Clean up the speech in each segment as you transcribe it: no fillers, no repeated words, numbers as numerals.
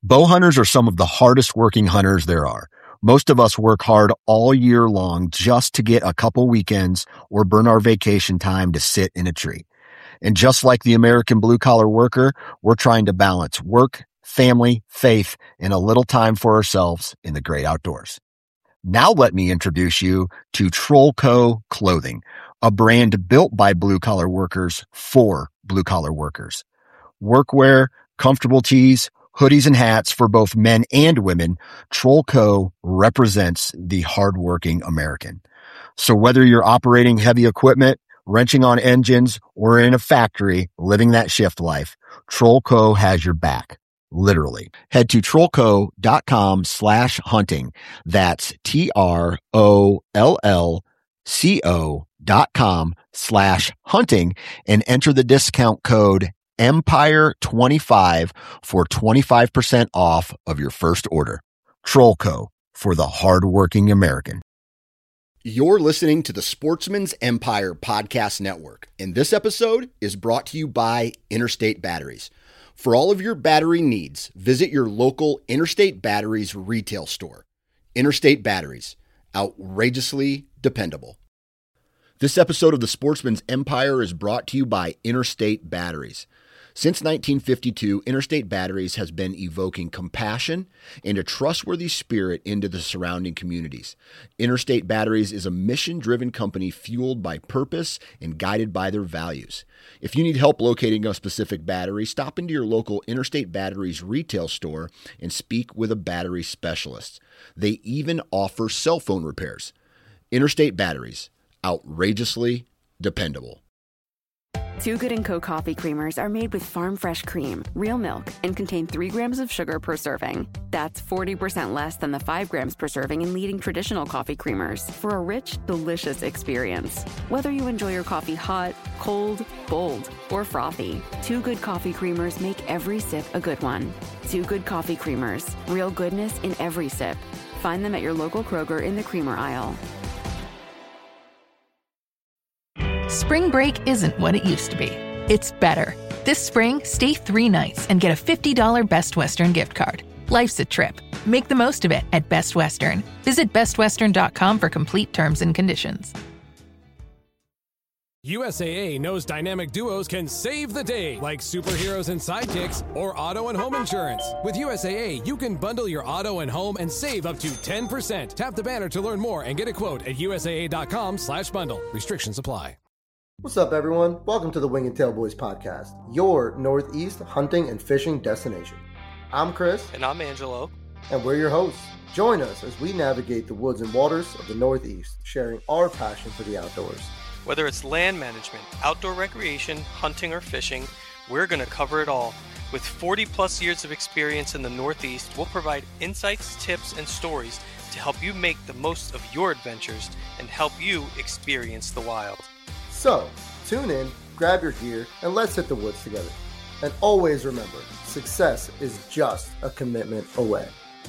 Bow hunters are some of the hardest working hunters there are. Most of us work hard all year long just to get a couple weekends or burn our vacation time to sit in a tree. And just like the American blue-collar worker, we're trying to balance work, family, faith, and a little time for ourselves in the great outdoors. Now let me introduce you to Trollco Clothing, a brand built by blue-collar workers for blue-collar workers. Workwear, comfortable tees, hoodies and hats for both men and women, Trollco represents the hardworking American. So whether you're operating heavy equipment, wrenching on engines, or in a factory living that shift life, Trollco has your back. Literally. Head to trollco.com/hunting. That's TROLLCO.com/hunting and enter the discount code Empire25 for 25% off of your first order. Trollco, for the hardworking American. You're listening to the Sportsman's Empire Podcast Network, and this episode is brought to you by Interstate Batteries. For all of your battery needs, visit your local Interstate Batteries retail store. Interstate Batteries, outrageously dependable. This episode of the Sportsman's Empire is brought to you by Interstate Batteries. Since 1952, Interstate Batteries has been evoking compassion and a trustworthy spirit into the surrounding communities. Interstate Batteries is a mission-driven company fueled by purpose and guided by their values. If you need help locating a specific battery, stop into your local Interstate Batteries retail store and speak with a battery specialist. They even offer cell phone repairs. Interstate Batteries, outrageously dependable. Too Good & Co. coffee creamers are made with farm fresh cream, real milk, and contain 3 grams of sugar per serving. That's 40% less than the 5 grams per serving in leading traditional coffee creamers for a rich, delicious experience. Whether you enjoy your coffee hot, cold, bold, or frothy, Too Good coffee creamers make every sip a good one. Too Good coffee creamers, real goodness in every sip. Find them at your local Kroger in the creamer aisle. Spring break isn't what it used to be. It's better. This spring, stay 3 nights and get a $50 Best Western gift card. Life's a trip. Make the most of it at Best Western. Visit bestwestern.com for complete terms and conditions. USAA knows dynamic duos can save the day, like superheroes and sidekicks or auto and home insurance. With USAA, you can bundle your auto and home and save up to 10%. Tap the banner to learn more and get a quote at USAA.com/bundle. Restrictions apply. What's up, everyone? Welcome to the Wing and Tail Boys podcast, your Northeast hunting and fishing destination. I'm Chris. And I'm Angelo. And we're your hosts. Join us as we navigate the woods and waters of the Northeast, sharing our passion for the outdoors. Whether it's land management, outdoor recreation, hunting, or fishing, we're going to cover it all. With 40 plus years of experience in the Northeast, we'll provide insights, tips, and stories to help you make the most of your adventures and help you experience the wild. So, tune in, grab your gear, and let's hit the woods together. And always remember, success is just a commitment away.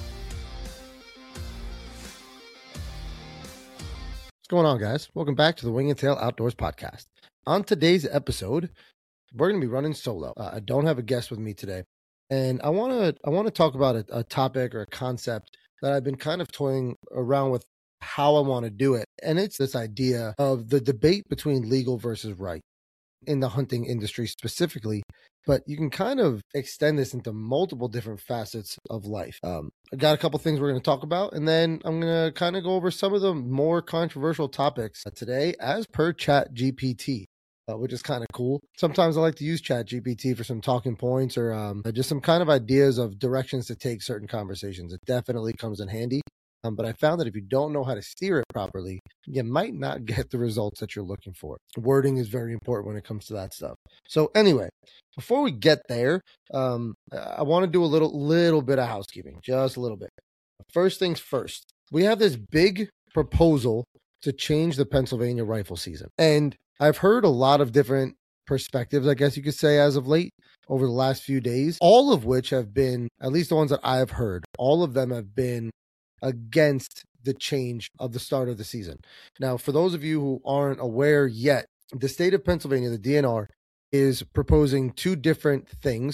What's going on, guys? Welcome back to the Wing and Tail Outdoors podcast. On today's episode, we're going to be running solo. I don't have a guest with me today, and I want to talk about a topic or a concept that I've been kind of toying around with how I want to do it. And it's this idea of the debate between legal versus right in the hunting industry specifically, but you can kind of extend this into multiple different facets of life. I got a couple things we're going to talk about, and then I'm going to kind of go over some of the more controversial topics today as per ChatGPT, which is kind of cool. Sometimes I like to use ChatGPT for some talking points or just some kind of ideas of directions to take certain conversations. It definitely comes in handy. But I found that if you don't know how to steer it properly, you might not get the results that you're looking for. Wording is very important when it comes to that stuff. So anyway, before we get there, I want to do a little bit of housekeeping, just a little bit. First things first, we have this big proposal to change the Pennsylvania rifle season. And I've heard a lot of different perspectives, I guess you could say, as of late over the last few days, all of which have been, at least the ones that I've heard, all of them have been against the change of the start of the season. Now, for those of you who aren't aware yet, the state of Pennsylvania, the DNR, is proposing 2 different things.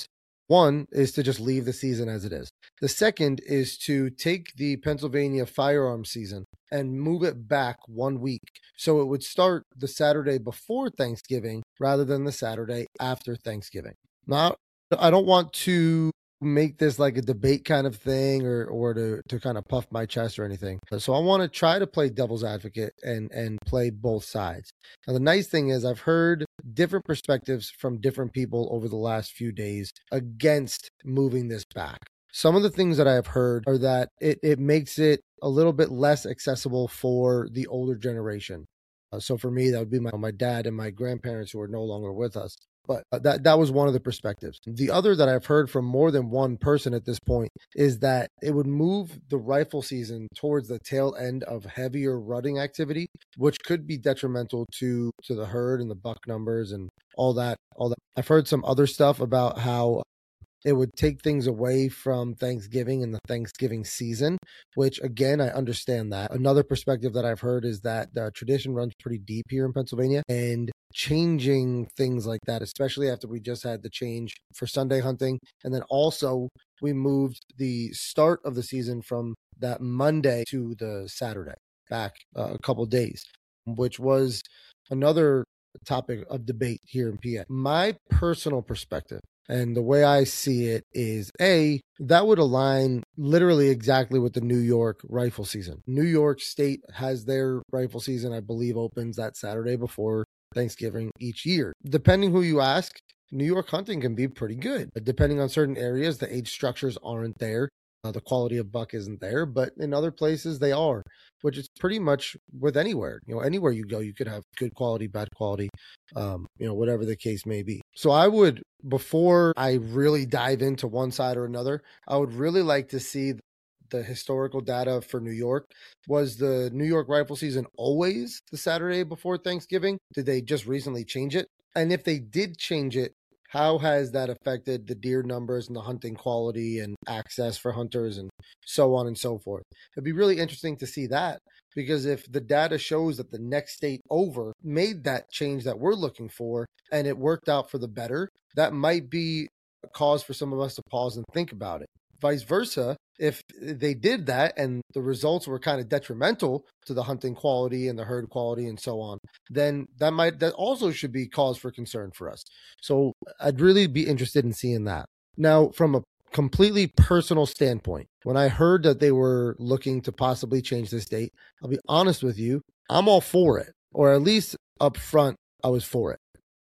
One is to just leave the season as it is. The second is to take the Pennsylvania firearms season and move it back 1 week. So it would start the Saturday before Thanksgiving rather than the Saturday after Thanksgiving. Now, I don't want to make this like a debate kind of thing or to kind of puff my chest or anything. So I want to try to play devil's advocate and play both sides. Now, the nice thing is I've heard different perspectives from different people over the last few days against moving this back. Some of the things that I have heard are that it makes it a little bit less accessible for the older generation. So for me, that would be my dad and my grandparents who are no longer with us. But that was one of the perspectives. The other that I've heard from more than one person at this point is that it would move the rifle season towards the tail end of heavier rutting activity, which could be detrimental to the herd and the buck numbers and all that. I've heard some other stuff about how it would take things away from Thanksgiving and the Thanksgiving season, which again, I understand that. Another perspective that I've heard is that the tradition runs pretty deep here in Pennsylvania, and changing things like that, especially after we just had the change for Sunday hunting. And then also we moved the start of the season from that Monday to the Saturday back a couple days, which was another topic of debate here in PA. My personal perspective and the way I see it is, that would align literally exactly with the New York rifle season. New York State has their rifle season, I believe, opens that Saturday before Thanksgiving each year. Depending who you ask, New York hunting can be pretty good. But depending on certain areas, the age structures aren't there. The quality of buck isn't there, but in other places they are, which is pretty much with anywhere. Anywhere you go, you could have good quality, bad quality, whatever the case may be. So I would, before I really dive into one side or another, I would really like to see the historical data for New York. Was the New York rifle season always the Saturday before Thanksgiving? Did they just recently change it? And if they did change it, how has that affected the deer numbers and the hunting quality and access for hunters and so on and so forth? It'd be really interesting to see that, because if the data shows that the next state over made that change that we're looking for and it worked out for the better, that might be a cause for some of us to pause and think about it. Vice versa, if they did that and the results were kind of detrimental to the hunting quality and the herd quality and so on, then that also should be cause for concern for us. So I'd really be interested in seeing that. Now, from a completely personal standpoint, when I heard that they were looking to possibly change this date, I'll be honest with you, I'm all for it, or at least up front, I was for it.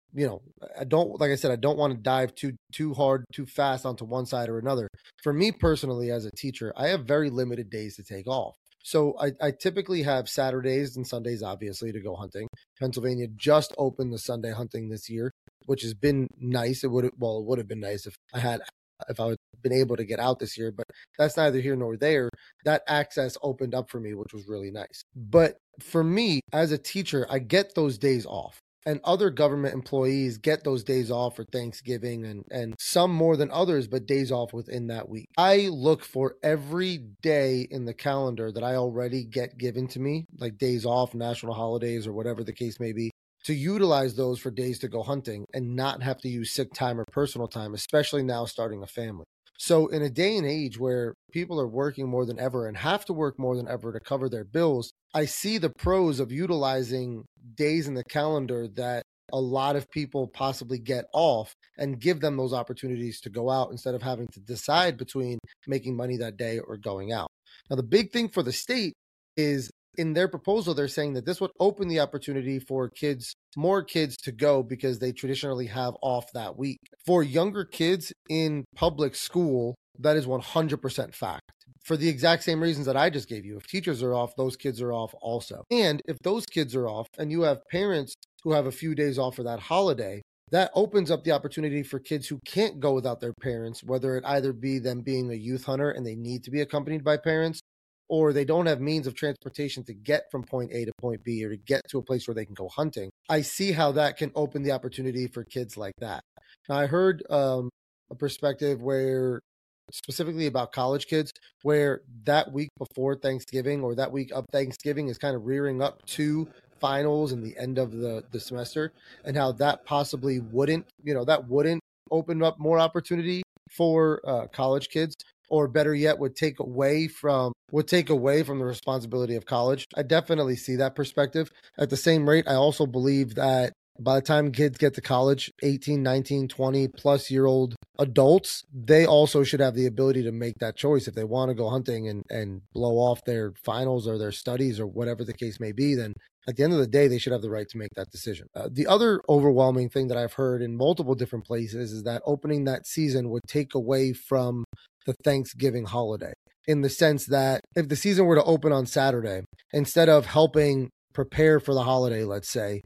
I don't want to dive too hard, too fast onto one side or another. For me personally, as a teacher, I have very limited days to take off. So I typically have Saturdays and Sundays, obviously, to go hunting. Pennsylvania just opened the Sunday hunting this year, which has been nice. It would have been nice if I had been able to get out this year, but that's neither here nor there. That access opened up for me, which was really nice. But for me, as a teacher, I get those days off. And other government employees get those days off for Thanksgiving and some more than others, but days off within that week. I look for every day in the calendar that I already get given to me, like days off, national holidays, or whatever the case may be, to utilize those for days to go hunting and not have to use sick time or personal time, especially now starting a family. So in a day and age where people are working more than ever and have to work more than ever to cover their bills, I see the pros of utilizing days in the calendar that a lot of people possibly get off and give them those opportunities to go out instead of having to decide between making money that day or going out. Now, the big thing for the state is in their proposal, they're saying that this would open the opportunity for more kids to go because they traditionally have off that week. For younger kids in public school, that is 100% fact. For the exact same reasons that I just gave you. If teachers are off, those kids are off also. And if those kids are off and you have parents who have a few days off for that holiday, that opens up the opportunity for kids who can't go without their parents, whether it either be them being a youth hunter and they need to be accompanied by parents, or they don't have means of transportation to get from point A to point B or to get to a place where they can go hunting. I see how that can open the opportunity for kids like that. Now, I heard a perspective where specifically about college kids, where that week before Thanksgiving or that week of Thanksgiving is kind of rearing up to finals and the end of the semester, and how that possibly wouldn't open up more opportunity for college kids, or better yet, would take away from the responsibility of college. I definitely see that perspective. At the same rate, I also believe that by the time kids get to college, 18, 19, 20 plus year old adults, they also should have the ability to make that choice. If they want to go hunting and blow off their finals or their studies or whatever the case may be, then at the end of the day, they should have the right to make that decision. The other overwhelming thing that I've heard in multiple different places is that opening that season would take away from the Thanksgiving holiday, in the sense that if the season were to open on Saturday, instead of helping prepare for the holiday, let's say,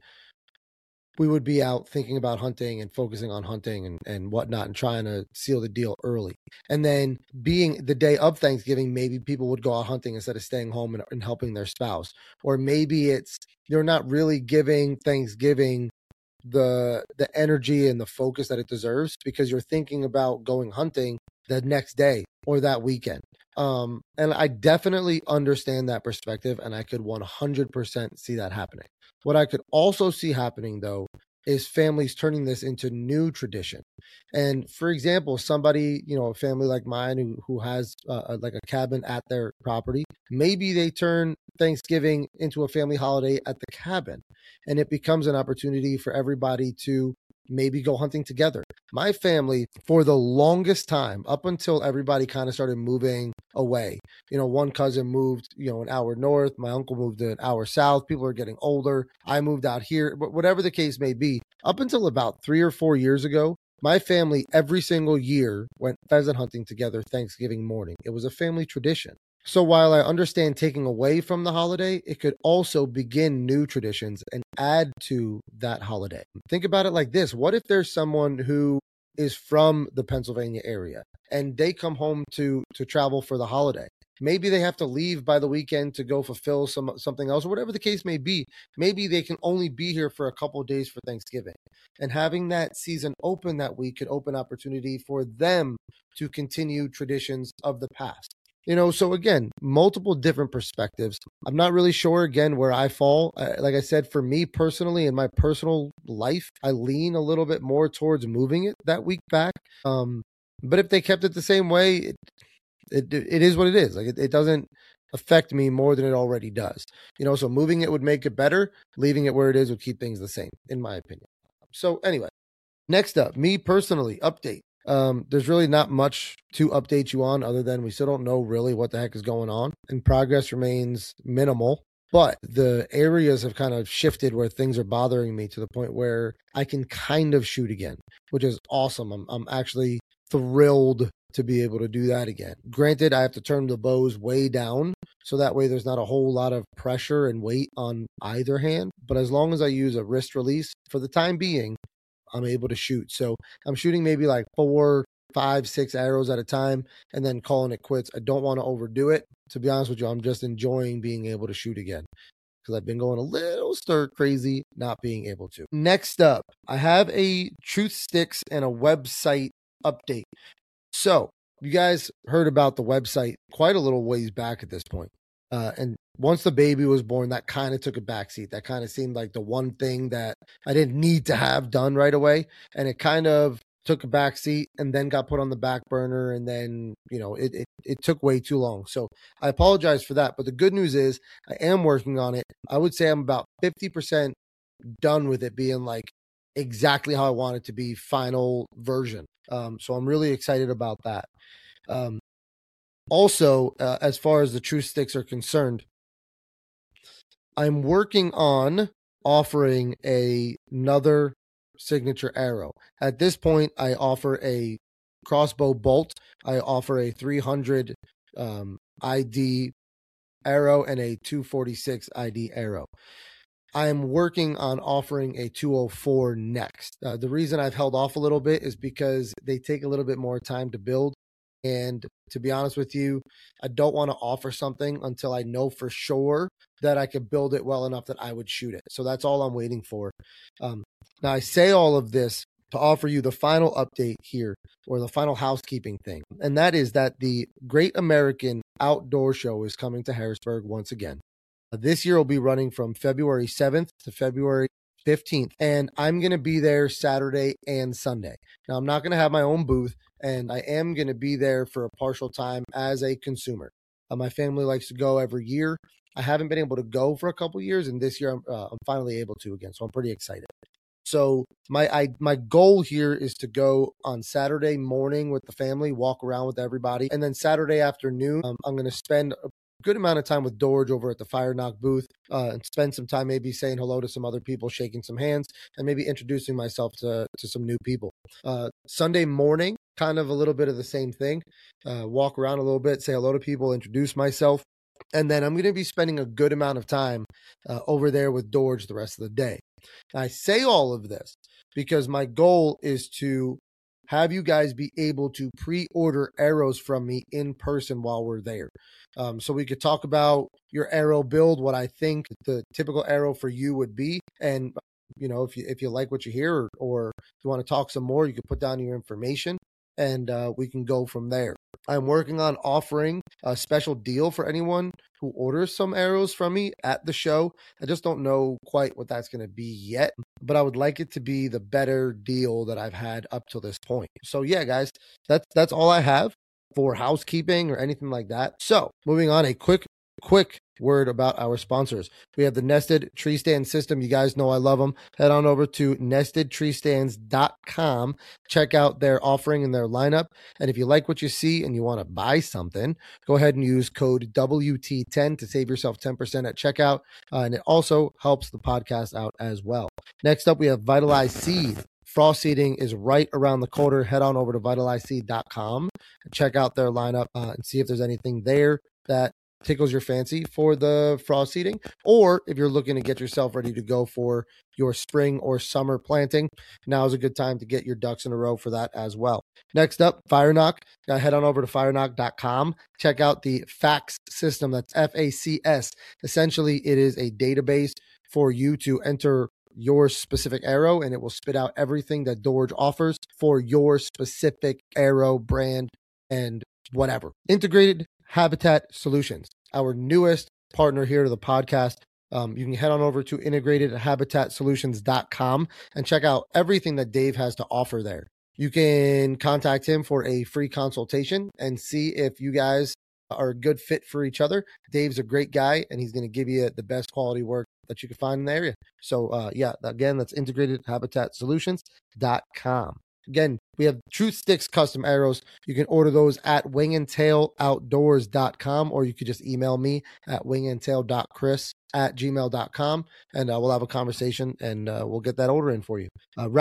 we would be out thinking about hunting and focusing on hunting and whatnot and trying to seal the deal early. And then being the day of Thanksgiving, maybe people would go out hunting instead of staying home and helping their spouse. Or maybe it's you're not really giving Thanksgiving the energy and the focus that it deserves because you're thinking about going hunting the next day or that weekend. And I definitely understand that perspective, and I could 100% see that happening. What I could also see happening, though, is families turning this into new tradition. And for example, somebody, a family like mine who has like a cabin at their property, maybe they turn Thanksgiving into a family holiday at the cabin, and it becomes an opportunity for everybody to maybe go hunting together. My family, for the longest time, up until everybody kind of started moving away, one cousin moved, an hour north, my uncle moved an hour south, people are getting older, I moved out here, but whatever the case may be, up until about 3 or 4 years ago, my family every single year went pheasant hunting together Thanksgiving morning. It was a family tradition. So while I understand taking away from the holiday, it could also begin new traditions and add to that holiday. Think about it like this. What if there's someone who is from the Pennsylvania area and they come home to travel for the holiday? Maybe they have to leave by the weekend to go fulfill something else, or whatever the case may be. Maybe they can only be here for a couple of days for Thanksgiving. And having that season open that week could open opportunity for them to continue traditions of the past. So again, multiple different perspectives. I'm not really sure, again, where I fall. Like I said, for me personally, in my personal life, I lean a little bit more towards moving it that week back. But if they kept it the same way, it is what it is. Like it doesn't affect me more than it already does. So moving it would make it better. Leaving it where it is would keep things the same, in my opinion. So anyway, next up, me personally, update. There's really not much to update you on other than we still don't know really what the heck is going on, and progress remains minimal, but the areas have kind of shifted where things are bothering me to the point where I can kind of shoot again, which is awesome. I'm actually thrilled to be able to do that again. Granted, I have to turn the bows way down so that way there's not a whole lot of pressure and weight on either hand, but as long as I use a wrist release for the time being, I'm able to shoot. So I'm shooting maybe like 4, 5, 6 arrows at a time and then calling it quits. I don't want to overdo it. To be honest with you, I'm just enjoying being able to shoot again because I've been going a little stir crazy not being able to. Next up, I have a Truth Sticks and a website update. So you guys heard about the website quite a little ways back at this point. And once the baby was born, that kind of took a backseat. That kind of seemed like the one thing that I didn't need to have done right away. And it kind of took a backseat and then got put on the back burner. And then, it took way too long. So I apologize for that. But the good news is I am working on it. I would say I'm about 50% done with it being like exactly how I want it to be, final version. So I'm really excited about that. Also, as far as the Truth Sticks are concerned, I'm working on offering another signature arrow. At this point, I offer a crossbow bolt. I offer a 300 ID arrow and a 246 ID arrow. I am working on offering a 204 next. The reason I've held off a little bit is because they take a little bit more time to build. And to be honest with you, I don't want to offer something until I know for sure that I could build it well enough that I would shoot it. So that's all I'm waiting for. Now, I say all of this to offer you the final update here, or the final housekeeping thing. And that is that the Great American Outdoor Show is coming to Harrisburg once again. This year will be running from February 7th to February 15th, and I'm going to be there Saturday and Sunday. Now, I'm not going to have my own booth, and I am going to be there for a partial time as a consumer. My family likes to go every year. I haven't been able to go for a couple years, and this year I'm finally able to again, so I'm pretty excited. So my goal here is to go on Saturday morning with the family, walk around with everybody, and then Saturday afternoon, I'm going to spend a good amount of time with Dorj over at the Fire Knock booth, and spend some time maybe saying hello to some other people, shaking some hands, and maybe introducing myself to some new people. Sunday morning, kind of a little bit of the same thing. Walk around a little bit, say hello to people, introduce myself. And then I'm going to be spending a good amount of time over there with Dorj the rest of the day. I say all of this because my goal is to have you guys be able to pre-order arrows from me in person while we're there. So we could talk about your arrow build, what I think the typical arrow for you would be. And, you know, if you like what you hear or you want to talk some more, you can put down your information and we can go from there. I'm working on offering a special deal for anyone who orders some arrows from me at the show. I just don't know quite what that's going to be yet, but I would like it to be the better deal that I've had up till this point. So yeah, guys, that's all I have for housekeeping or anything like that. So moving on, a quick word about our sponsors. We have the Nested Tree Stand System. You guys know I love them. Head on over to nestedtreestands.com. Check out their offering and their lineup. And if you like what you see and you want to buy something, go ahead and use code WT10 to save yourself 10% at checkout. And it also helps the podcast out as well. Next up, we have Vitalized Seed. Frost seeding is right around the corner. Head on over to vitalizedseed.com and check out their lineup and see if there's anything there that tickles your fancy for the frost seeding, or if you're looking to get yourself ready to go for your spring or summer planting, now is a good time to get your ducks in a row for that as well. Next up, Fire Knock. Head on over to fireknock.com. Check out the FACS system. That's FACS. Essentially, it is a database for you to enter your specific arrow, and it will spit out everything that Dorj offers for your specific arrow brand and whatever. Integrated Habitat Solutions, our newest partner here to the podcast. You can head on over to integratedhabitatsolutions.com and check out everything that Dave has to offer there. You can contact him for a free consultation and see if you guys are a good fit for each other. Dave's a great guy, and he's going to give you the best quality work that you can find in the area. So, yeah, again, that's integratedhabitatsolutions.com. Again, we have Truth Sticks custom arrows. You can order those at wingandtailoutdoors.com, or you could just email me at wingandtail.chris@gmail.com, and we'll have a conversation, and we'll get that order in for you.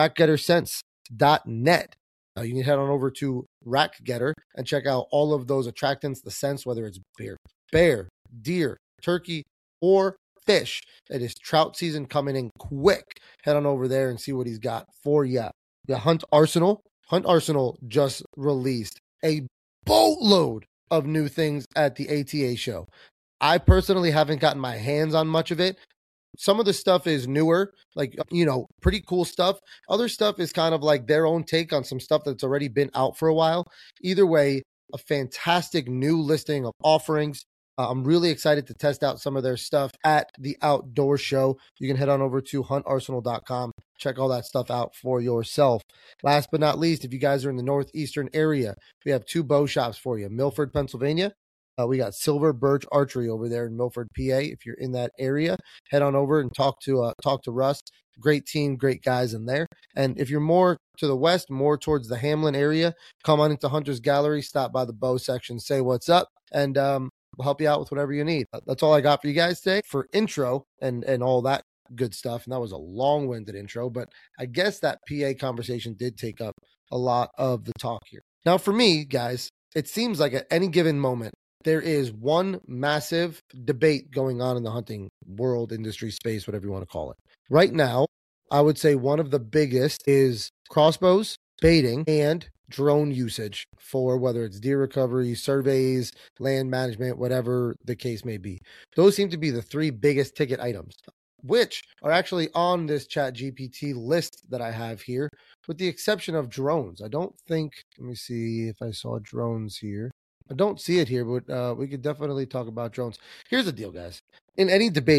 Rackgettersense.net. You can head on over to RackGetter and check out all of those attractants, the scents, whether it's bear, deer, turkey, or fish. It is trout season coming in quick. Head on over there and see what he's got for you. The Hunt Arsenal. Hunt Arsenal just released a boatload of new things at the ATA show. I personally haven't gotten my hands on much of it. Some of the stuff is newer, like, you know, pretty cool stuff. Other stuff is kind of like their own take on some stuff that's already been out for a while. Either way, a fantastic new listing of offerings. I'm really excited to test out some of their stuff at the outdoor show. You can head on over to huntarsenal.com. Check all that stuff out for yourself. Last but not least, if you guys are in the northeastern area, we have two bow shops for you. Milford, Pennsylvania. We got Silver Birch Archery over there in Milford, PA. If you're in that area, head on over and talk to Russ. Great team, great guys in there. And if you're more to the west, more towards the Hamlin area, come on into Hunter's Gallery, stop by the bow section, say what's up, and we'll help you out with whatever you need. That's all I got for you guys today for intro and all that good stuff. And that was a long-winded intro, but I guess that PA conversation did take up a lot of the talk here. Now, for me, guys, it seems like at any given moment, there is one massive debate going on in the hunting world, industry, space, whatever you want to call it. Right now, I would say one of the biggest is crossbows, baiting, and drone usage for whether it's deer recovery, surveys, land management, whatever the case may be. Those seem to be the three biggest ticket items, which are actually on this ChatGPT list that I have here, with the exception of drones. I don't think, let me see if I saw drones here. I don't see it here, but we could definitely talk about drones. Here's the deal, guys. In any debate,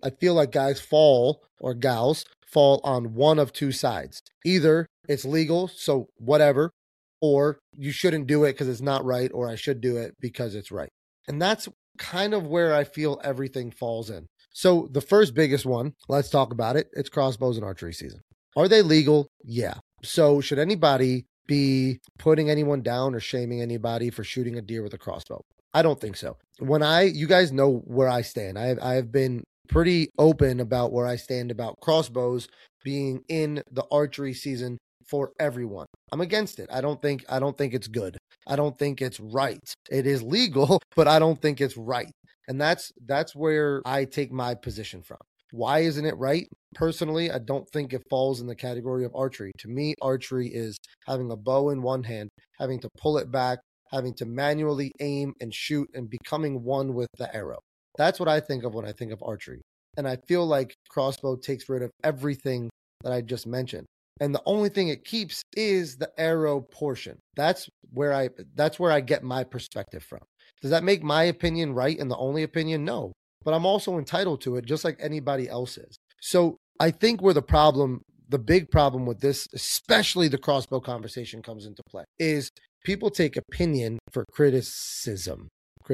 I feel like guys fall or gals fall on one of two sides. Either it's legal, so whatever, or you shouldn't do it because it's not right, or I should do it because it's right. And that's kind of where I feel everything falls in. So the first biggest one, let's talk about it. It's crossbows and archery season. Are they legal? Yeah. So should anybody be putting anyone down or shaming anybody for shooting a deer with a crossbow? I don't think so. You guys know where I stand. I have been pretty open about where I stand about crossbows being in the archery season for everyone. I'm against it. I don't think it's good. I don't think it's right. It is legal, but I don't think it's right. And that's where I take my position from. Why isn't it right? Personally, I don't think it falls in the category of archery. To me, archery is having a bow in one hand, having to pull it back, having to manually aim and shoot, and becoming one with the arrow. That's what I think of when I think of archery. And I feel like crossbow takes rid of everything that I just mentioned. And the only thing it keeps is the arrow portion. That's where I get my perspective from. Does that make my opinion right and the only opinion? No. But I'm also entitled to it just like anybody else is. So I think where the big problem with this, especially the crossbow conversation, comes into play is people take opinion for criticism.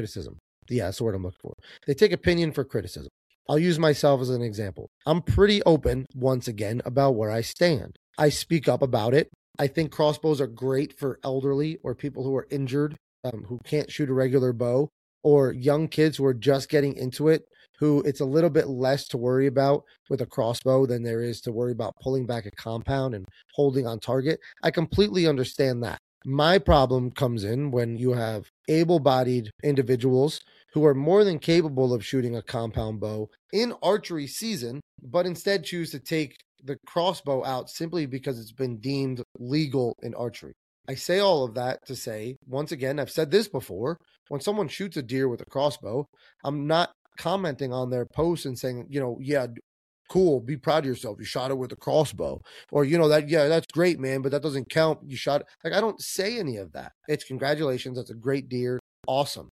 Yeah, that's the word I'm looking for. They take opinion for criticism. I'll use myself as an example. I'm pretty open, once again, about where I stand. I speak up about it. I think crossbows are great for elderly or people who are injured, who can't shoot a regular bow, or young kids who are just getting into it, who it's a little bit less to worry about with a crossbow than there is to worry about pulling back a compound and holding on target. I completely understand that. My problem comes in when you have able-bodied individuals who are more than capable of shooting a compound bow in archery season, but instead choose to take the crossbow out simply because it's been deemed legal in archery. I say all of that to say, once again, I've said this before, when someone shoots a deer with a crossbow, I'm not commenting on their posts and saying, yeah, cool, be proud of yourself, you shot it with a crossbow, or that's great, man, but that doesn't count, you shot it. Like, I don't say any of that. It's congratulations, that's a great deer, awesome.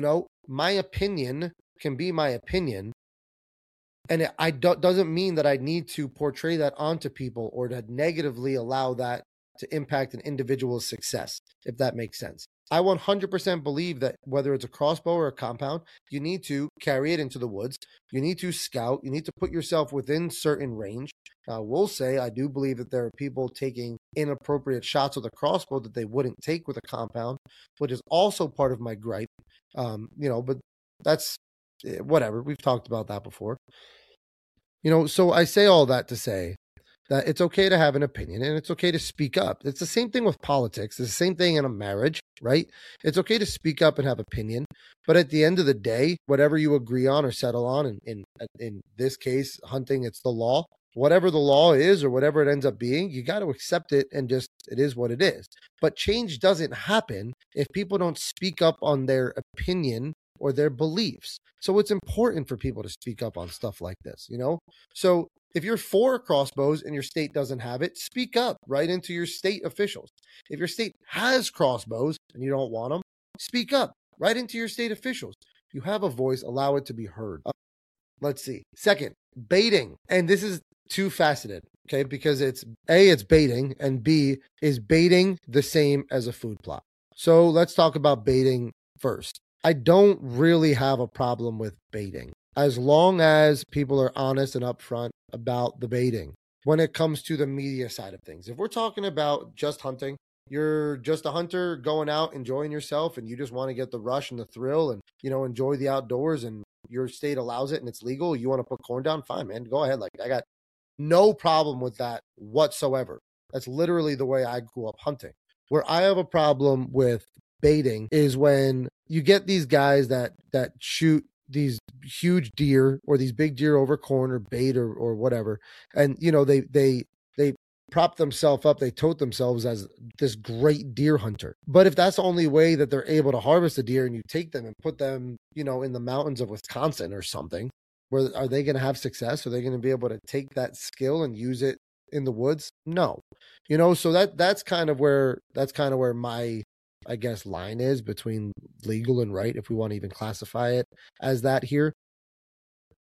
My opinion can be my opinion, and it doesn't mean that I need to portray that onto people or to negatively allow that to impact an individual's success, if that makes sense. I 100% believe that whether it's a crossbow or a compound, you need to carry it into the woods. You need to scout. You need to put yourself within certain range. I will say I do believe that there are people taking inappropriate shots with a crossbow that they wouldn't take with a compound, which is also part of my gripe. But that's whatever. We've talked about that before. So I say all that to say that it's okay to have an opinion and it's okay to speak up. It's the same thing with politics. It's the same thing in a marriage, right? It's okay to speak up and have opinion. But at the end of the day, whatever you agree on or settle on, in this case, hunting, it's the law. Whatever the law is or whatever it ends up being, you got to accept it and just, it is what it is. But change doesn't happen if people don't speak up on their opinion or their beliefs. So it's important for people to speak up on stuff like this, So if you're for crossbows and your state doesn't have it, speak up right into your state officials. If your state has crossbows and you don't want them, speak up right into your state officials. You have a voice, allow it to be heard. Let's see. Second, baiting. And this is two faceted, okay? Because it's A, it's baiting, and B, is baiting the same as a food plot? So let's talk about baiting first. I don't really have a problem with baiting as long as people are honest and upfront about the baiting when it comes to the media side of things. If we're talking about just hunting, you're just a hunter going out, enjoying yourself, and you just want to get the rush and the thrill and, enjoy the outdoors, and your state allows it and it's legal, you want to put corn down, fine, man, go ahead. Like, I got no problem with that whatsoever. That's literally the way I grew up hunting. Where I have a problem with baiting is when you get these guys that shoot these huge deer or these big deer over corn or bait or whatever, and they prop themselves up, they tote themselves as this great deer hunter. But if that's the only way that they're able to harvest a deer, and you take them and put them in the mountains of Wisconsin or something, where are they going to have success? Are they going to be able to take that skill and use it in the woods? No. So that's kind of where my, I guess, line is between legal and right, if we want to even classify it as that here.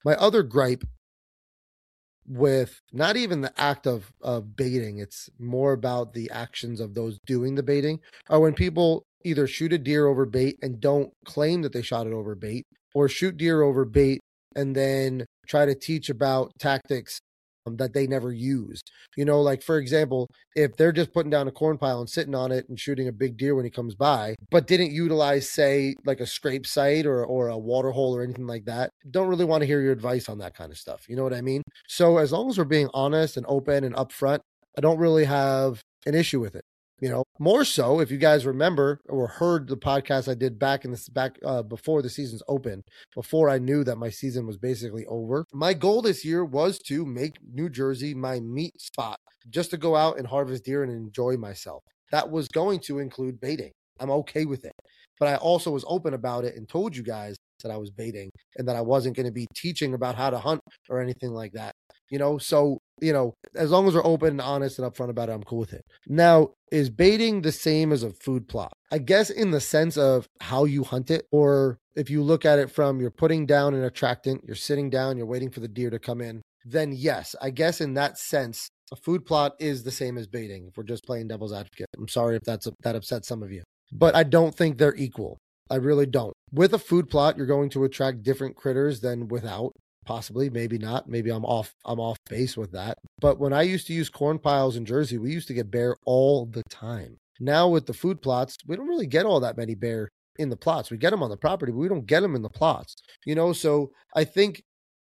My other gripe with not even the act of baiting, it's more about the actions of those doing the baiting, are when people either shoot a deer over bait and don't claim that they shot it over bait, or shoot deer over bait and then try to teach about tactics that they never used. Like for example, if they're just putting down a corn pile and sitting on it and shooting a big deer when he comes by, but didn't utilize, say, like a scrape sight or a water hole or anything like that, don't really want to hear your advice on that kind of stuff. You know what I mean? So as long as we're being honest and open and upfront, I don't really have an issue with it. More so if you guys remember or heard the podcast I did back before the season's open, before I knew that my season was basically over. My goal this year was to make New Jersey my meat spot, just to go out and harvest deer and enjoy myself. That was going to include baiting. I'm okay with it. But I also was open about it and told you guys that I was baiting and that I wasn't going to be teaching about how to hunt or anything like that. So, as long as we're open and honest and upfront about it, I'm cool with it. Now, is baiting the same as a food plot? I guess in the sense of how you hunt it, or if you look at it from you're putting down an attractant, you're sitting down, you're waiting for the deer to come in, then yes, I guess in that sense, a food plot is the same as baiting, if we're just playing devil's advocate. I'm sorry if that upsets some of you, but I don't think they're equal. I really don't. With a food plot, you're going to attract different critters than without. Possibly, maybe not. Maybe I'm off base with that. But when I used to use corn piles in Jersey, we used to get bear all the time. Now with the food plots, we don't really get all that many bear in the plots. We get them on the property, but we don't get them in the plots. So I think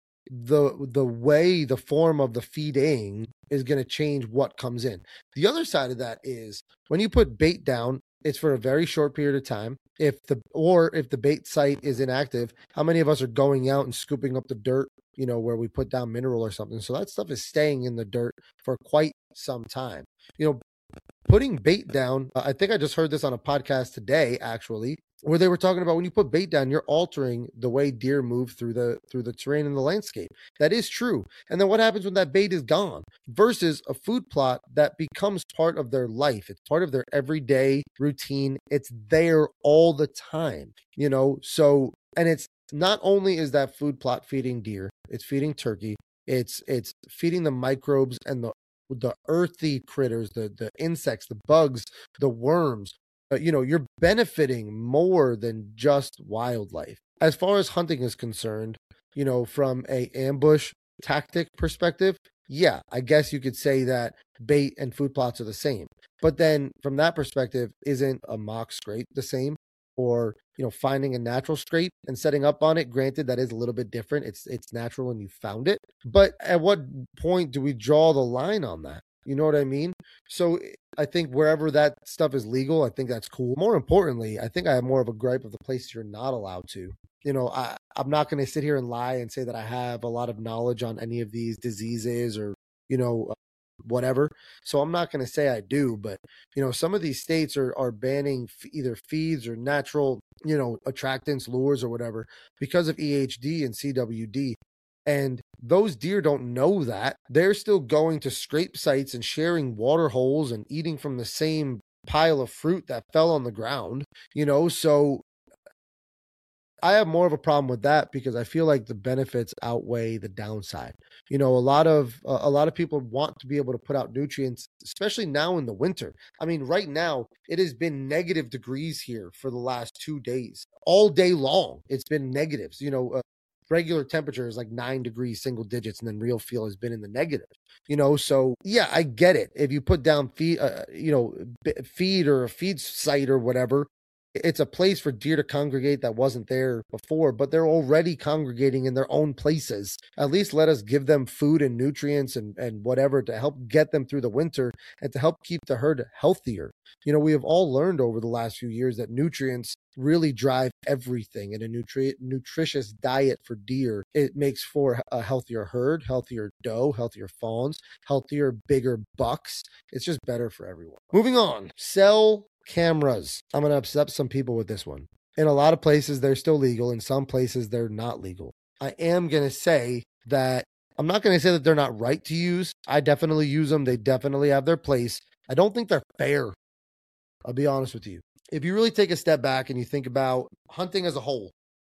the form of the feeding is going to change what comes in. The other side of that is when you put bait down, it's for a very short period of time. If the bait site is inactive, how many of us are going out and scooping up the dirt, where we put down mineral or something? So that stuff is staying in the dirt for quite some time. Putting bait down, I think I just heard this on a podcast today, actually, where they were talking about when you put bait down, you're altering the way deer move through the terrain and the landscape. That is true. And then what happens when that bait is gone versus a food plot that becomes part of their life? It's part of their everyday routine. It's there all the time, So, and it's not only is that food plot feeding deer, it's feeding turkey, it's feeding the microbes and the earthy critters, the insects, the bugs, the worms. You're benefiting more than just wildlife. As far as hunting is concerned, from a ambush tactic perspective, yeah, I guess you could say that bait and food plots are the same. But then from that perspective, isn't a mock scrape the same? Or, finding a natural scrape and setting up on it, granted, that is a little bit different. It's natural when you found it. But at what point do we draw the line on that? You know what I mean? So I think wherever that stuff is legal, I think that's cool. More importantly, I think I have more of a gripe of the places you're not allowed to. I'm not going to sit here and lie and say that I have a lot of knowledge on any of these diseases or, whatever. So I'm not going to say I do, but, some of these states are banning either feeds or natural, attractants, lures or whatever because of EHD and CWD. And those deer don't know that. They're still going to scrape sites and sharing water holes and eating from the same pile of fruit that fell on the ground, so I have more of a problem with that because I feel like the benefits outweigh the downside. A lot of people want to be able to put out nutrients, especially now in the winter. I mean, right now it has been negative degrees here for the last 2 days, all day long. It's been negatives. Regular temperature is like 9 degrees, single digits, and then real feel has been in the negative. So yeah, I get it. If you put down feed or a feed site or whatever, it's a place for deer to congregate that wasn't there before, but they're already congregating in their own places. At least let us give them food and nutrients and whatever to help get them through the winter and to help keep the herd healthier. We have all learned over the last few years that nutrients really drive everything, and a nutritious diet for deer, it makes for a healthier herd, healthier doe, healthier fawns, healthier, bigger bucks. It's just better for everyone. Moving on. Cell cameras. I'm going to upset some people with this one. In a lot of places, they're still legal. In some places, they're not legal. I am going to say that I'm not going to say that they're not right to use. I definitely use them. They definitely have their place. I don't think they're fair. I'll be honest with you. If you really take a step back and you think about hunting as a whole,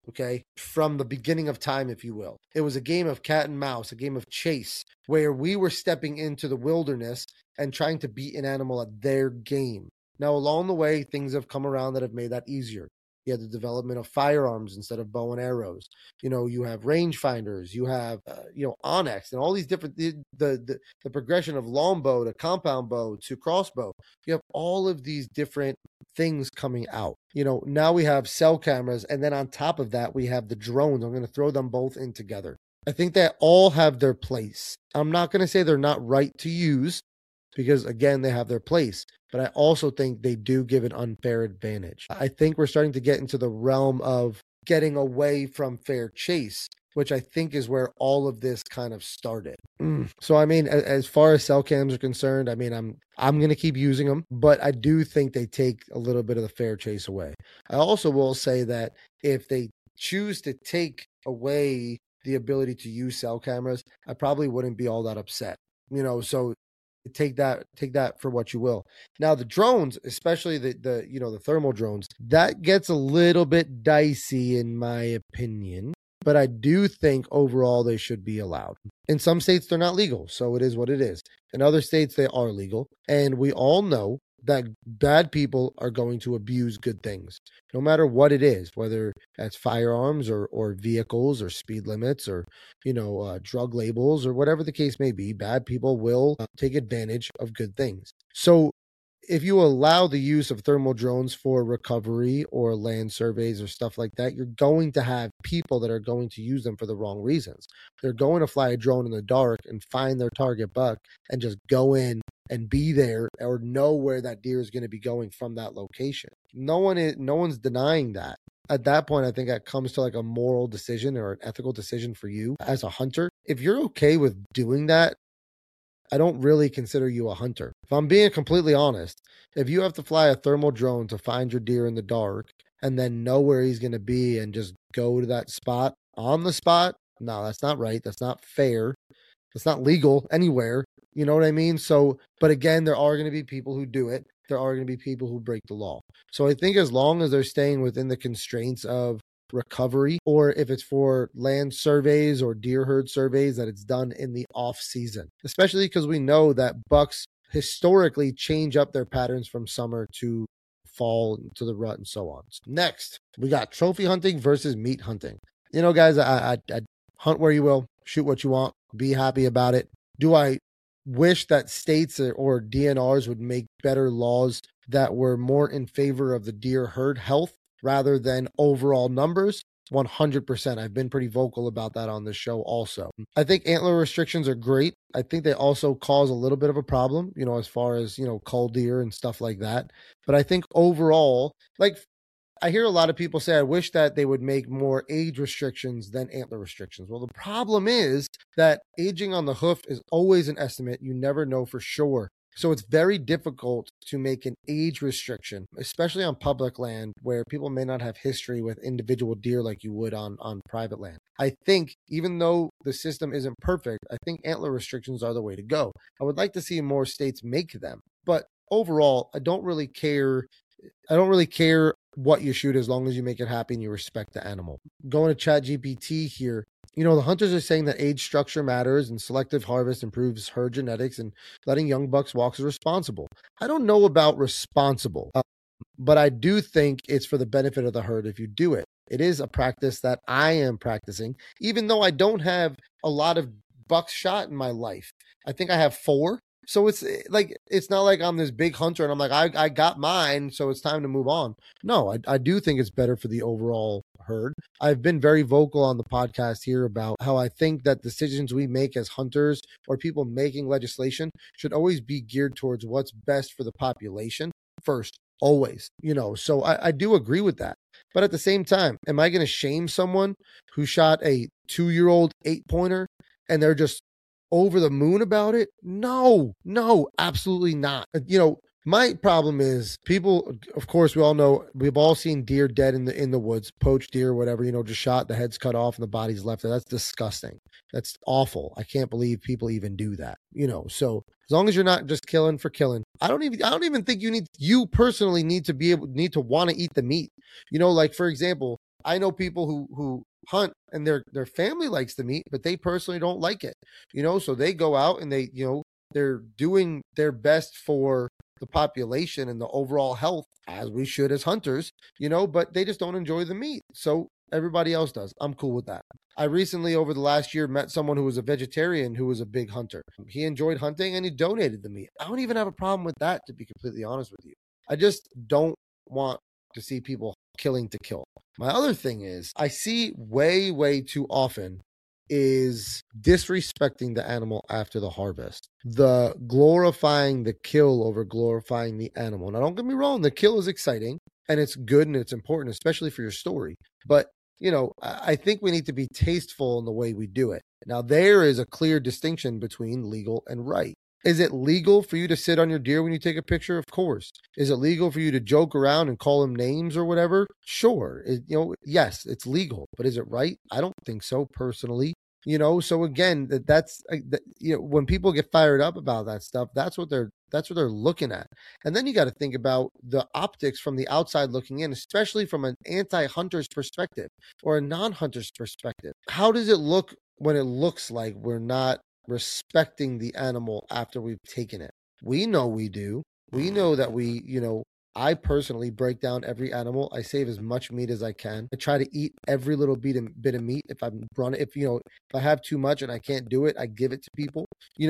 okay, from the beginning of time, if you will. It was a game of cat and mouse, a game of chase, where we were stepping into the wilderness and trying to beat an animal at their game. Now, along the way, things have come around that have made that easier. You have the development of firearms instead of bow and arrows. You have rangefinders, you have, onyx, and all these different, the progression of longbow to compound bow to crossbow. You have all of these different things coming out. Now we have cell cameras, and then on top of that, we have the drones. I'm going to throw them both in together. I think they all have their place. I'm not going to say they're not right to use, because again, they have their place, but I also think they do give an unfair advantage. I think we're starting to get into the realm of getting away from fair chase, which I think is where all of this kind of started. So, I mean, as far as cell cams are concerned, I mean, I'm going to keep using them, but I do think they take a little bit of the fair chase away. I also will say that if they choose to take away the ability to use cell cameras, I probably wouldn't be all that upset. So take that for what you will. Now the drones, especially the thermal drones, that gets a little bit dicey in my opinion, but I do think overall they should be allowed. In some states they're not legal, so it is what it is. In other states they are legal, and we all know that bad people are going to abuse good things, no matter what it is, whether that's firearms or vehicles or speed limits or, drug labels or whatever the case may be. Bad people will take advantage of good things. So if you allow the use of thermal drones for recovery or land surveys or stuff like that, you're going to have people that are going to use them for the wrong reasons. They're going to fly a drone in the dark and find their target buck and just go in and be there or know where that deer is going to be going from that location. No one's denying that. At that point, I think that comes to like a moral decision or an ethical decision for you as a hunter. If you're okay with doing that, I don't really consider you a hunter. If I'm being completely honest, if you have to fly a thermal drone to find your deer in the dark and then know where he's going to be and just go to that spot on the spot, no, that's not right. That's not fair. That's not legal anywhere. You know what I mean? So, but again, there are going to be people who do it. There are going to be people who break the law. So I think as long as they're staying within the constraints of recovery, or if it's for land surveys or deer herd surveys, that it's done in the off season, especially because we know that bucks historically change up their patterns from summer to fall to the rut and so on. Next, we got trophy hunting versus meat hunting. Guys, I hunt where you will, shoot what you want, be happy about it. Do I wish that states or DNRs would make better laws that were more in favor of the deer herd health rather than overall numbers? 100%. I've been pretty vocal about that on this show also. I think antler restrictions are great. I think they also cause a little bit of a problem, as far as, cull deer and stuff like that. But I think overall, I hear a lot of people say, I wish that they would make more age restrictions than antler restrictions. Well, the problem is that aging on the hoof is always an estimate. You never know for sure. So it's very difficult to make an age restriction, especially on public land where people may not have history with individual deer like you would on private land. I think even though the system isn't perfect, I think antler restrictions are the way to go. I would like to see more states make them. But overall, I don't really care what you shoot as long as you make it happy and you respect the animal. Going to ChatGPT here, the hunters are saying that age structure matters and selective harvest improves herd genetics and letting young bucks walk is responsible. I don't know about responsible, but I do think it's for the benefit of the herd if you do it. It is a practice that I am practicing, even though I don't have a lot of bucks shot in my life. I think I have 4. So it's not like I'm this big hunter and I'm like, I got mine, so it's time to move on. No, I do think it's better for the overall herd. I've been very vocal on the podcast here about how I think that decisions we make as hunters or people making legislation should always be geared towards what's best for the population first, always, so I do agree with that. But at the same time, am I going to shame someone who shot a 2-year-old 8-pointer and they're just over the moon about it? No, absolutely not. My problem is people, of course, we all know, we've all seen deer dead in the woods, poached deer, whatever, just shot, the head's cut off and the body's left there. That's disgusting. That's awful. I can't believe people even do that, so as long as you're not just killing for killing, I don't even think you personally need to want to eat the meat. For example, I know people who hunt and their family likes the meat, but they personally don't like it, so they go out and they're doing their best for the population and the overall health, as we should as hunters, but they just don't enjoy the meat. So everybody else does. I'm cool with that. I recently, over the last year, met someone who was a vegetarian who was a big hunter. He enjoyed hunting and he donated the meat. I don't even have a problem with that, to be completely honest with you. I just don't want to see people killing to kill. My other thing is, I see way, way too often is disrespecting the animal after the harvest. The glorifying the kill over glorifying the animal. Now, don't get me wrong, the kill is exciting and it's good and it's important, especially for your story. But, I think we need to be tasteful in the way we do it. Now, there is a clear distinction between legal and right. Is it legal for you to sit on your deer when you take a picture? Of course. Is it legal for you to joke around and call them names or whatever? Sure. Yes, it's legal, but is it right? I don't think so personally. So again, that's when people get fired up about that stuff, that's what they're looking at. And then you got to think about the optics from the outside looking in, especially from an anti-hunter's perspective or a non-hunter's perspective. How does it look when it looks like we're not respecting the animal after we've taken it? We know we do. We know that I personally break down every animal. I save as much meat as I can. I try to eat every little bit of meat. If I have too much and I can't do it, I give it to people.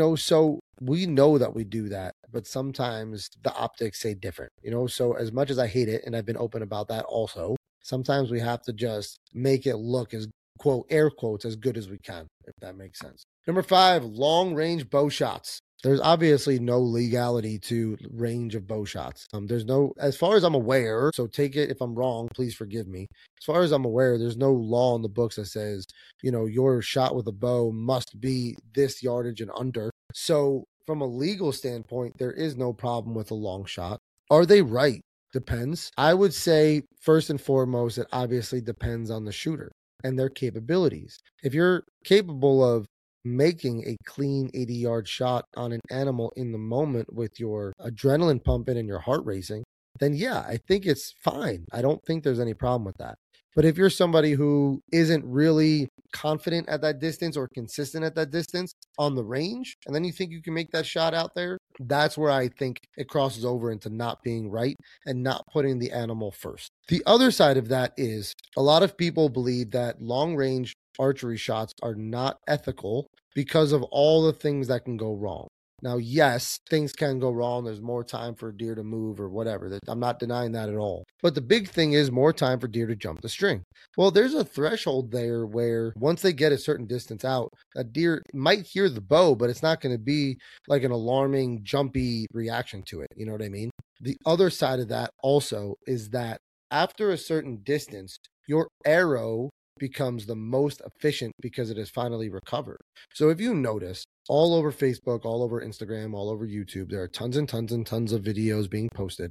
So we know that we do that, but sometimes the optics say different. So as much as I hate it, and I've been open about that also, sometimes we have to just make it look as, quote, air quotes, as good as we can, if that makes sense. Number 5, long range bow shots. There's obviously no legality to range of bow shots. There's no, as far as I'm aware, so take it if I'm wrong, please forgive me. As far as I'm aware, there's no law in the books that says, your shot with a bow must be this yardage and under. So from a legal standpoint, there is no problem with a long shot. Are they right? Depends. I would say first and foremost, it obviously depends on the shooter and their capabilities. If you're capable of making a clean 80-yard shot on an animal in the moment with your adrenaline pumping and your heart racing, then yeah, I think it's fine. I don't think there's any problem with that. But if you're somebody who isn't really confident at that distance or consistent at that distance on the range, and then you think you can make that shot out there, that's where I think it crosses over into not being right and not putting the animal first. The other side of that is a lot of people believe that long range archery shots are not ethical because of all the things that can go wrong. Now, yes, things can go wrong. There's more time for a deer to move or whatever. I'm not denying that at all. But the big thing is more time for deer to jump the string. Well, there's a threshold there where once they get a certain distance out, a deer might hear the bow, but it's not going to be like an alarming, jumpy reaction to it. You know what I mean? The other side of that also is that after a certain distance, your arrow becomes the most efficient because it is finally recovered. So if you notice, all over Facebook, all over Instagram, all over YouTube, there are tons and tons and tons of videos being posted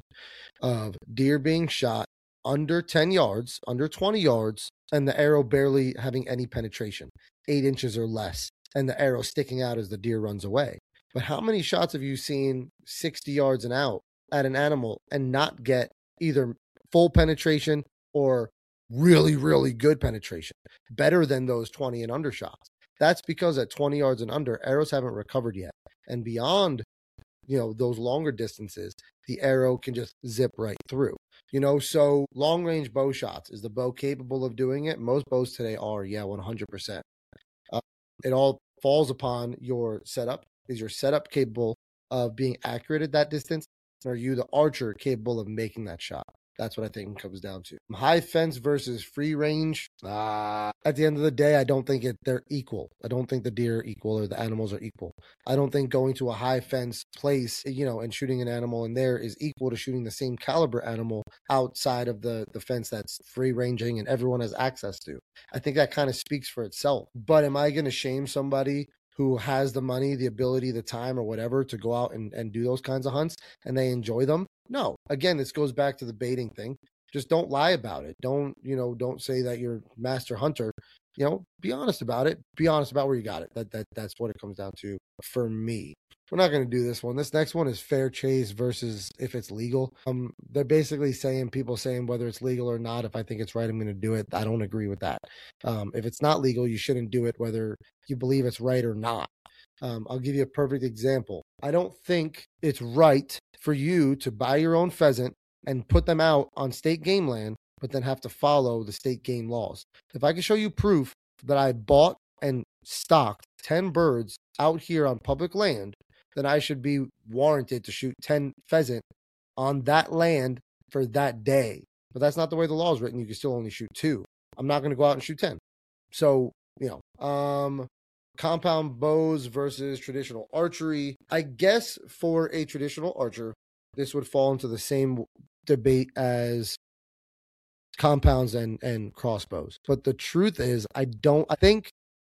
of deer being shot under 10 yards, under 20 yards, and the arrow barely having any penetration, 8 inches or less, and the arrow sticking out as the deer runs away. But how many shots have you seen 60 yards and out at an animal and not get either full penetration or really, really good penetration, better than those 20 and under shots? That's because at 20 yards and under, arrows haven't recovered yet. And beyond, those longer distances, the arrow can just zip right through. So long range bow shots, is the bow capable of doing it? Most bows today are, 100%. It all falls upon your setup. Is your setup capable of being accurate at that distance? And are you, the archer, capable of making that shot? That's what I think it comes down to. High fence versus free range. At the end of the day, I don't think they're equal. I don't think the deer are equal or the animals are equal. I don't think going to a high fence place, and shooting an animal in there is equal to shooting the same caliber animal outside of the fence that's free ranging and everyone has access to. I think that kind of speaks for itself. But am I going to shame somebody who has the money, the ability, the time, or whatever to go out and do those kinds of hunts and they enjoy them? No. Again, this goes back to the baiting thing. Just don't lie about it. Don't say that you're master hunter. Be honest about it. Be honest about where you got it. That's what it comes down to for me. we're not going to do this one. This next one is fair chase versus if it's legal. They're basically saying, people saying whether it's legal or not. If I think it's right, I'm going to do it. I don't agree with that. If it's not legal, you shouldn't do it, whether you believe it's right or not. I'll give you a perfect example. I don't think it's right for you to buy your own pheasant and put them out on state game land, but then have to follow the state game laws. If I can show you proof that I bought and stocked 10 birds out here on public land, then I should be warranted to shoot 10 pheasant on that land for that day. But that's not the way the law is written. You can still only shoot 2. I'm not going to go out and shoot 10. So, compound bows versus traditional archery. I guess for a traditional archer, this would fall into the same debate as compounds and crossbows. But the truth is, I think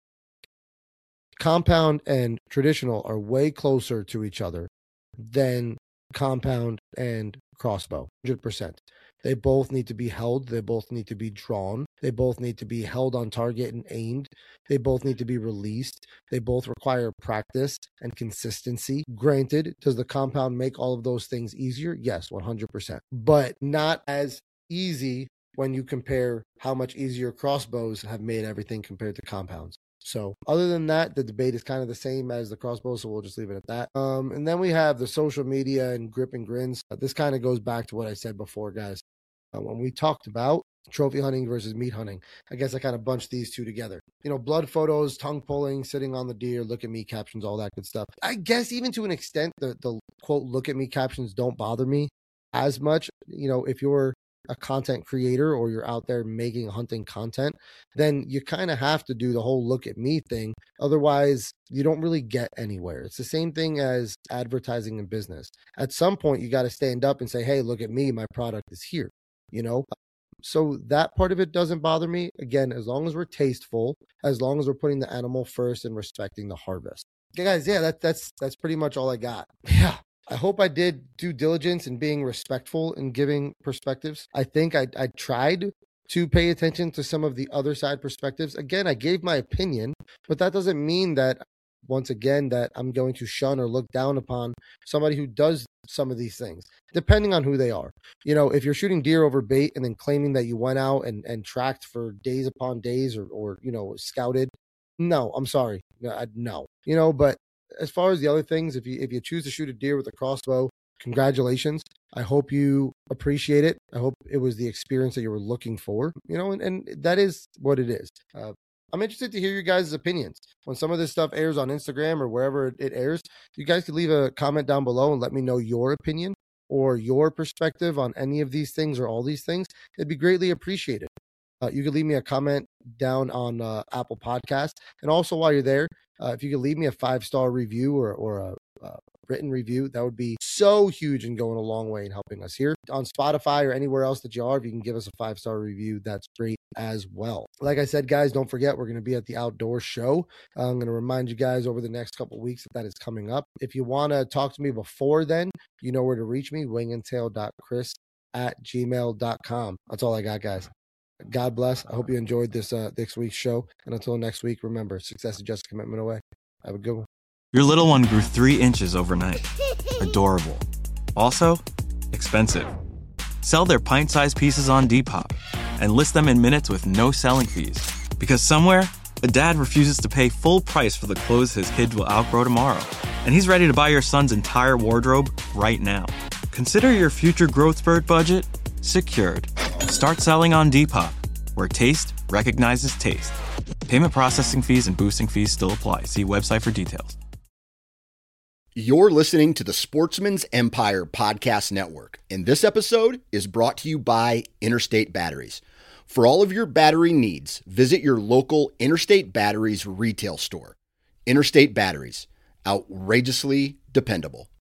compound and traditional are way closer to each other than compound and crossbow, 100%. They both need to be held. They both need to be drawn. They both need to be held on target and aimed. They both need to be released. They both require practice and consistency. Granted, does the compound make all of those things easier? Yes, 100%. But not as easy when you compare how much easier crossbows have made everything compared to compounds. So other than that, the debate is kind of the same as the crossbow, so we'll just leave it at that. And then we have the social media and grip and grins. This kind of goes back to what I said before, guys. When we talked about trophy hunting versus meat hunting, I guess I kind of bunched these two together. Blood photos, tongue pulling, sitting on the deer, look at me captions, all that good stuff. I guess even to an extent, the quote, look at me captions don't bother me as much. If you're a content creator or you're out there making hunting content, then you kind of have to do the whole look at me thing. Otherwise, you don't really get anywhere. It's the same thing as advertising in business. At some point, you got to stand up and say, hey, look at me. My product is here. So that part of it doesn't bother me. Again, as long as we're tasteful, as long as we're putting the animal first and respecting the harvest. Okay, guys, yeah, that's pretty much all I got. Yeah. I hope I did due diligence in being respectful and giving perspectives. I think I tried to pay attention to some of the other side perspectives. Again, I gave my opinion, but that doesn't mean that, once again, that I'm going to shun or look down upon somebody who does some of these things, depending on who they are. If you're shooting deer over bait and then claiming that you went out and tracked for days upon days or scouted, no, I'm sorry. No. But as far as the other things, if you choose to shoot a deer with a crossbow, congratulations. I hope you appreciate it. I hope it was the experience that you were looking for, and that is what it is. I'm interested to hear your guys' opinions. When some of this stuff airs on Instagram or wherever it airs, you guys could leave a comment down below and let me know your opinion or your perspective on any of these things or all these things. It'd be greatly appreciated. You could leave me a comment down on Apple Podcasts. And also while you're there, if you could leave me a 5-star review or a written review, that would be so huge and going a long way in helping us here. On Spotify or anywhere else that you are, if you can give us a 5-star review, that's great as well. Like I said, guys, don't forget, we're going to be at the outdoor show. I'm going to remind you guys over the next couple of weeks that is coming up. If you want to talk to me before then, you know where to reach me, wingandtail.chris@gmail.com. That's all I got, guys. God bless. I hope you enjoyed this week's show. And until next week, remember, success is just a commitment away. Have a good one. Your little one grew 3 inches overnight. Adorable. Also, expensive. Sell their pint-sized pieces on Depop and list them in minutes with no selling fees. Because somewhere, a dad refuses to pay full price for the clothes his kids will outgrow tomorrow. And he's ready to buy your son's entire wardrobe right now. Consider your future growth spurt budget secured. Start selling on Depop, where taste recognizes taste. Payment processing fees and boosting fees still apply. See website for details. You're listening to the Sportsman's Empire Podcast Network, and this episode is brought to you by Interstate Batteries. For all of your battery needs, visit your local Interstate Batteries retail store. Interstate Batteries, outrageously dependable.